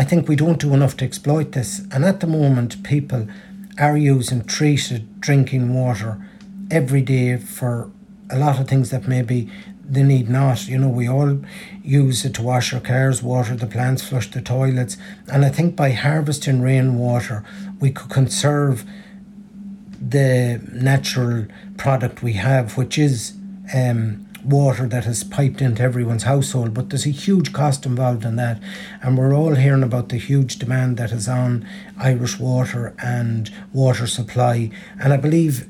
I think we don't do enough to exploit this. And at the moment, people are using treated drinking water every day for a lot of things that maybe they need not. You know, we all use it to wash our cars, water the plants, flush the toilets. And I think by harvesting rainwater, we could conserve the natural product we have, which is water that is piped into everyone's household. But there's a huge cost involved in that. And we're all hearing about the huge demand that is on Irish Water and water supply. And I believe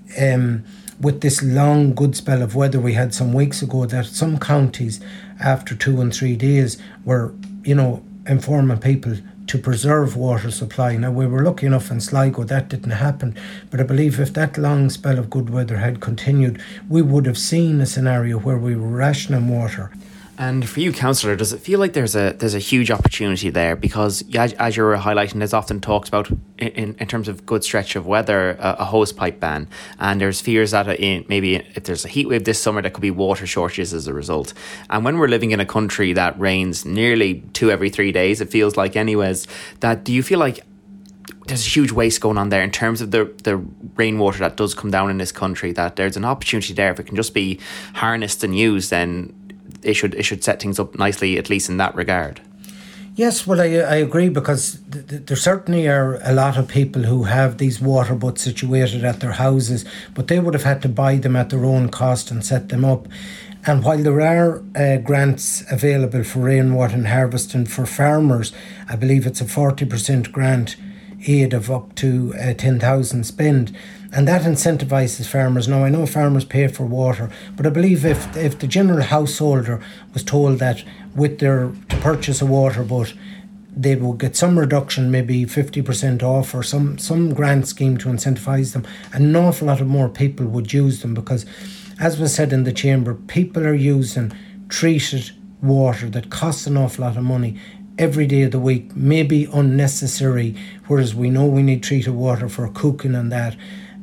with this long good spell of weather we had some weeks ago, that some counties after 2 and 3 days were, you know, informing people to preserve water supply. Now, we were lucky enough in Sligo that didn't happen, but I believe if that long spell of good weather had continued, we would have seen a scenario where we were rationing water. And for you, Councillor, does it feel like there's a huge opportunity there? Because as you were highlighting, there's often talks about, in terms of good stretch of weather, a hosepipe ban. And there's fears that maybe if there's a heat wave this summer, there could be water shortages as a result. And when we're living in a country that rains nearly 2 every 3 days, it feels like anyways, that do you feel like there's a huge waste going on there in terms of the rainwater that does come down in this country, that there's an opportunity there? If it can just be harnessed and used, then it should set things up nicely, at least in that regard. Yes, well, I agree, because there certainly are a lot of people who have these water butts situated at their houses, but they would have had to buy them at their own cost and set them up. And while there are grants available for rainwater and harvesting for farmers, I believe it's a 40% grant aid of up to 10,000 spend. And that incentivises farmers. Now, I know farmers pay for water, but I believe if the general householder was told that to purchase a water butt, they will get some reduction, maybe 50% off, or some grant scheme to incentivise them, an awful lot of more people would use them, because, as was said in the chamber, people are using treated water that costs an awful lot of money every day of the week, maybe unnecessary, whereas we know we need treated water for cooking and that.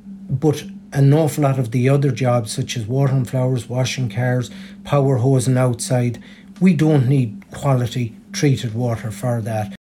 But an awful lot of the other jobs, such as watering flowers, washing cars, power hosing outside, we don't need quality treated water for that.